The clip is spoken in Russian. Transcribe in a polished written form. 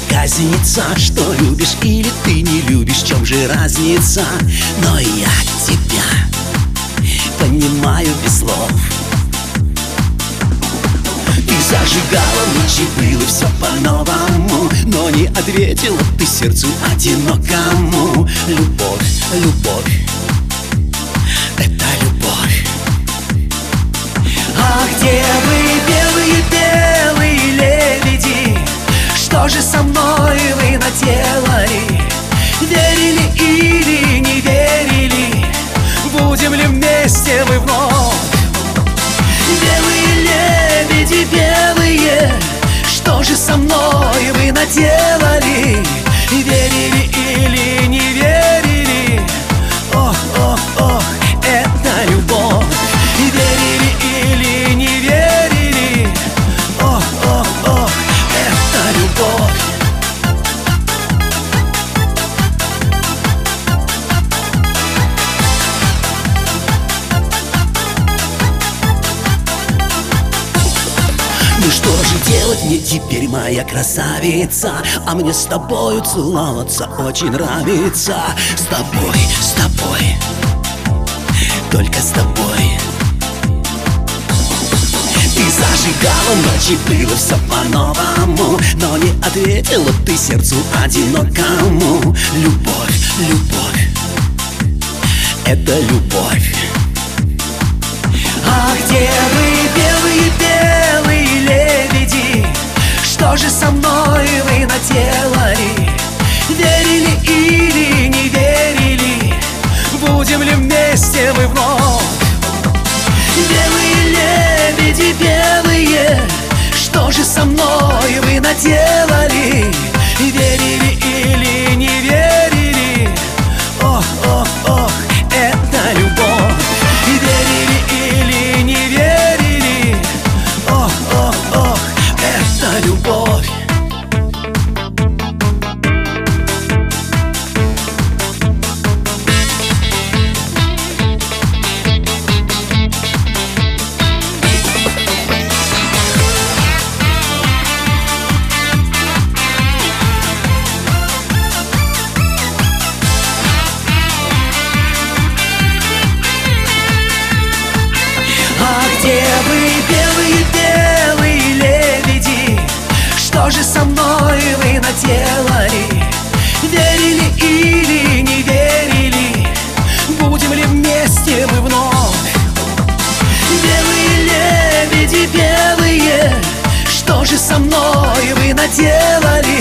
проказница, что любишь или ты не любишь, в чем же разница? Но я тебя понимаю без слов. Ты зажигала ночи, было все по-новому, но не ответила ты сердцу одинокому. Любовь, любовь, это любовь. А где вы, белые лебеди? Что же со мной вы наделали? Верили или не верили? Будем ли вместе мы вновь? Белые лебеди, белые, что же со мной вы наделали? Верили или не верили? Ох, ох, ох, это любовь. Верили или не верили? Ох, ох, ох, это любовь. Ну что же делать мне теперь, моя красавица? А мне с тобою целоваться очень нравится. С тобой, только с тобой. Ты зажигала ночи, было все по-новому, но не ответила ты сердцу одинокому. Любовь, любовь, это любовь. А где вы, белые лебеди? Что же со мной вы наделали? Верили или не верили? Будем ли вместе мы вновь? Белые лебеди, белые, что же со мной вы наделали? Верили или не верили? Ох, ох, ох, это любовь. Верили или не верили? Ох, ох, ох, это любовь. А где вы, белые лебеди? Что же со мной вы наделали? Верили или не верили? Будем ли вместе мы вновь? Белые лебеди, белые, что же со мной вы наделали?